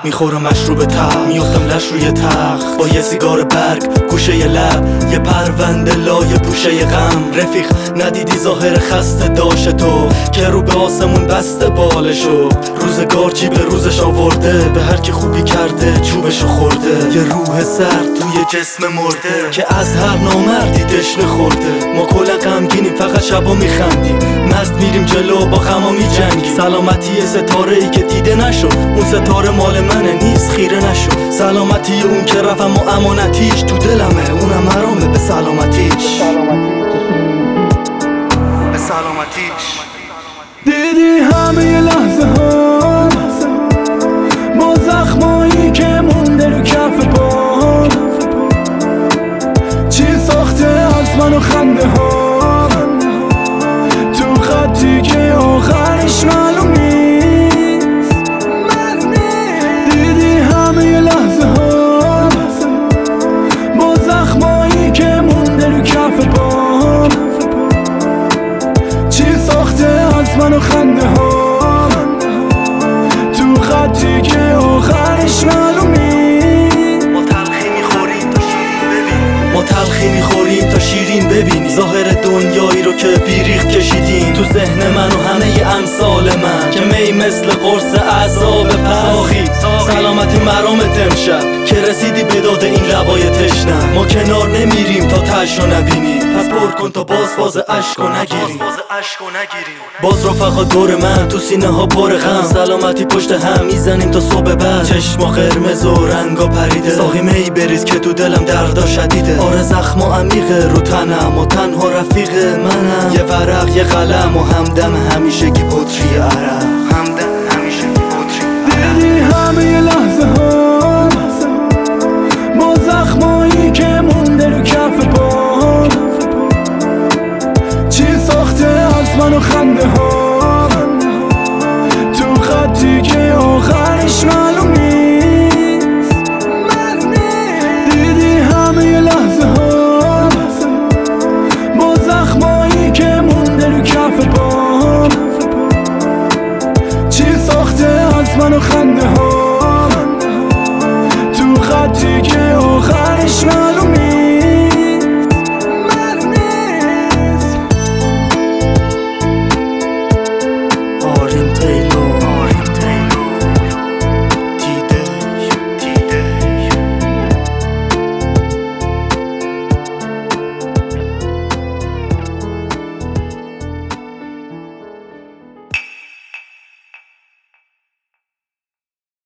میخورم مشروب تلخ، میفتم لش روی تخت با یه سیگار برگ گوشه ی لب، یه پرونده لای پوشه غم. رفیق ندیدی ظاهر خسته داشت تو که رو به آسمون بسته بالشو، روزگار چی به روزش آورده، به هر کی خوبی کرده چوبشو خورده. یه روح سرد توی جسم مرده که از هر نامردی تشنه خورده. ما کلا غمگینیم فقط شبا میخندیم، مست میریم جلو با غما میجنگیم. سلامتی ستاره ای که دیده نشد، اون ستاره مال منه نیست خیره نشد. سلامتی اون که رفت اما امانتیش تو دلمه، اونم حرامه به سلامتیش. به سلامتیش. دیدی همه لحظه ها با زخمایی که مونده رو کف پام، چی ساخته از من و خنده ها تو خطی که آخرش معلوم نیست. دیدی همه لحظه ها با زخمایی که مونده رو کف پام، چی ساخته از من و خنده ها تو خطی که آخرش معلوم نیست. ما تلخی میخوریم تا شیرین ببینی، ما تلخی میخوریم تا شیرین ببینی. ظاهر دنیایی رو که بیریخت کشیدیم تو ذهن من و همه امثال من، که می مثل قرص عذاب پساخی. سلامتی مرامت امشب که رسیدی به داد این لبای تشنه. ما کنار نمیریم تا تشو نبینی، پس پر کن تا باز عشقو نگیری. باز رفقا دور من تو سینه ها پر غم، سلامتی پشت هم میزنیم تا صبح بعد. چشما قرمز و رنگا پریده، ساقی می بریز که تو دلم دردا شدیده. آره زخما عمیقه رو تنم و تنها رفیق منم. یه ورق یه قلم و همدم همیشگی پتری عرق، همدم همیشگی پتری عرق. دیدی همه لحظه ها با زخمایی که مونده رو کف پام، چی ساخته از من و خنده ها